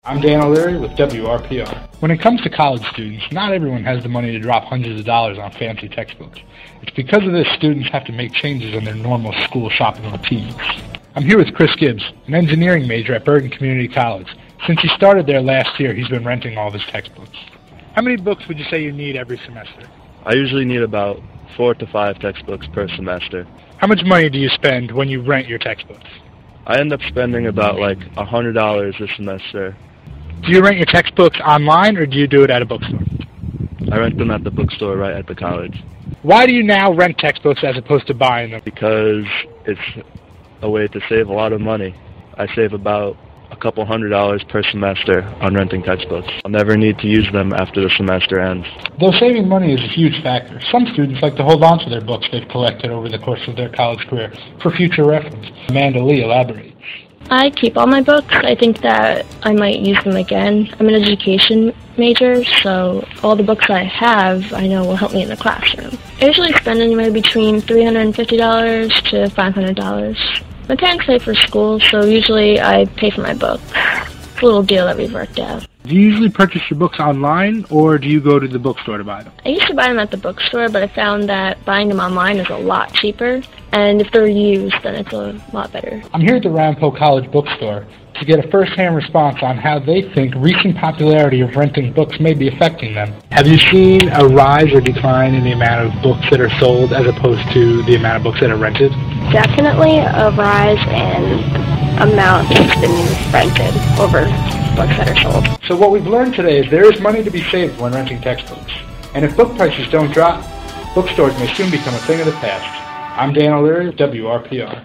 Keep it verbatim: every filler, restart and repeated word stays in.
I'm Dan O'Leary with W R P R. When it comes to college students, not everyone has the money to drop hundreds of dollars on fancy textbooks. It's because of this students have to make changes in their normal school shopping routines. I'm here with Chris Gibbs, an engineering major at Bergen Community College. Since he started there last year, he's been renting all of his textbooks. How many books would you say you need every semester? I usually need about four to five textbooks per semester. How much money do you spend when you rent your textbooks? I end up spending about like one hundred dollars a semester. Do you rent your textbooks online or do you do it at a bookstore? I rent them at the bookstore right at the college. Why do you now rent textbooks as opposed to buying them? Because it's a way to save a lot of money. I save about a couple hundred dollars per semester on renting textbooks. I'll never need to use them after the semester ends. Though saving money is a huge factor, some students like to hold on to their books they've collected over the course of their college career for future reference. Amanda Lee elaborates. I keep all my books. I think that I might use them again. I'm an education major, so all the books I have I know will help me in the classroom. I usually spend anywhere between three hundred fifty dollars to five hundred dollars. My parents pay for school, so usually I pay for my books. It's a little deal that we've worked out. Do you usually purchase your books online, or do you go to the bookstore to buy them? I used to buy them at the bookstore, but I found that buying them online is a lot cheaper, and if they're used, then it's a lot better. I'm here at the Ramapo College bookstore to get a first-hand response on how they think recent popularity of renting books may be affecting them. Have you seen a rise or decline in the amount of books that are sold as opposed to the amount of books that are rented? Definitely a rise in amount that's been rented over books that are sold. So what we've learned today is there is money to be saved when renting textbooks. And if book prices don't drop, bookstores may soon become a thing of the past. I'm Dan O'Leary, W R P R.